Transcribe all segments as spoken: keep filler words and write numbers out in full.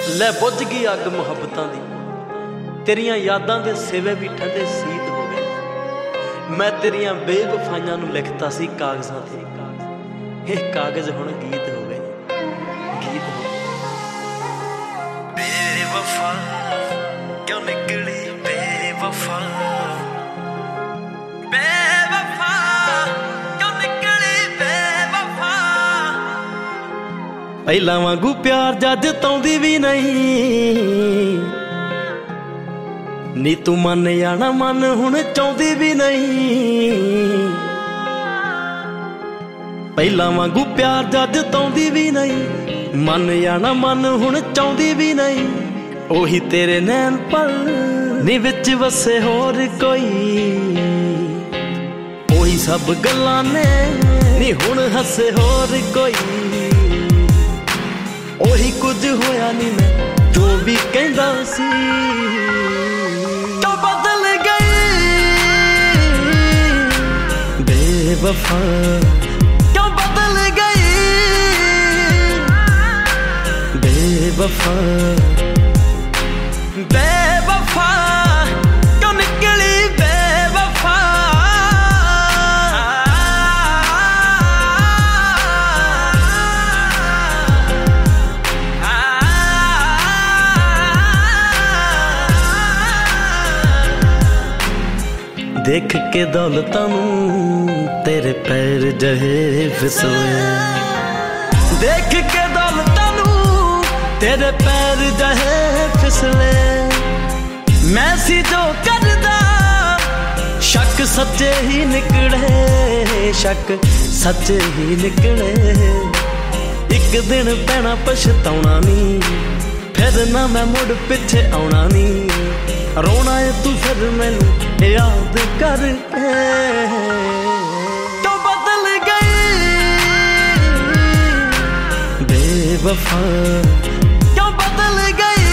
ਲੈ बुझ गई अग मुहब्बतां दी, तेरियां यादां दे सिवे भी ठंडे सीत हो गए। मैं तेरियां बेवफाइयां नूं लिखता सी कागज़ां ते, ये कागज़ हुण गीत हो गए, गीत हो गए। बेवफा क्यों निकली बेवफा, बेवफा क्यों निकली बेवफा। पहला वांगू प्यार जज ताउंदी भी नहीं, नी तू मन आना मन हुण चाहुंदी भी नहीं। पहला वांगू प्यार जज ताउंदी भी नहीं, मन आना मन हुण चाहुंदी भी नहीं। ओही तेरे नैन पल नी विच वसे होर कोई, ओही सब गल्लां ने नी हुण हसे होर कोई। ओही कुछ होया नी मैं जो भी कहंदा सी, क्यों बदल गई बेवफा, क्यों बदल गई बेवफा। बेवफा क्यों निकली बेवफा, देख के दौलतां नूं तेरे पैर जहे फिसले, देख के दौलतां नूं तेरे पैर जहे फिसले। मैं सी जो करदा शक सच्चे ही निकले, शक सच्चे ही निकले। एक दिन पैना पछताउणा नी, फिर ना मैं मुड़ पिछे आउणा नी। रोना है तू फिर मैनू याद करके, क्यों बदल गई बेवफा, क्यों बदल गई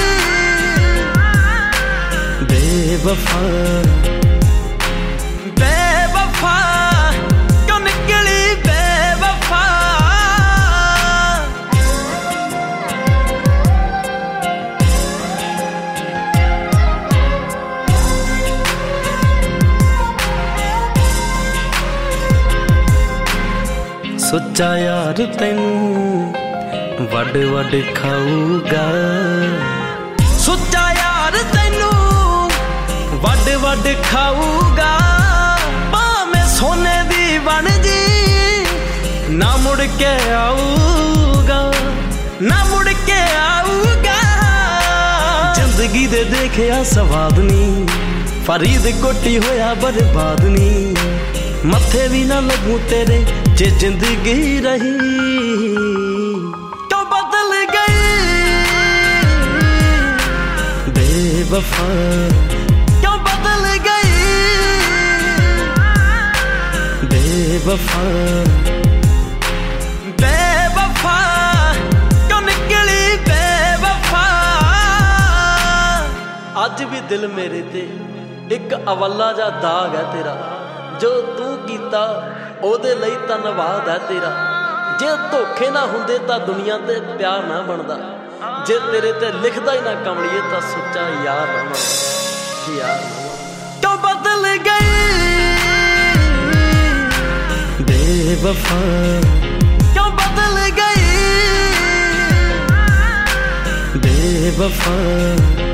बेवफा। बेवफा क्यों निकली बेवफा। सुच्चा यार तैनू वड वड खाऊगा, सुच्चा यार तैनू वड वड खाऊगा। भावें सोने दी बन जी ना मुड़ के आऊगा, ना मुड़ के आऊगा। जिंदगी दे देखिया सवाद नी, फरीद कोटी होया बर्बाद नी। मथे भी ना लगू तेरे जे जिंदगी रही, क्यों बदल गई बेवफा, क्यों बदल गई बेवफा। बेवफा क्यों निकली बेवफा। अज भी दिल मेरे ते एक अवला जा दाग है तेरा, जो तू कीता ओदे लई धन्नवाद है तेरा। जे धोखे ना हुंदे तां दुनिया ते प्यार ना बनदा, जे तेरे ते लिखदा ही ना कमलिए तां सच्चा यार ना बनदा, यार ना। क्यों बदल गई बेवफा, क्यों बदल गई बेवफा।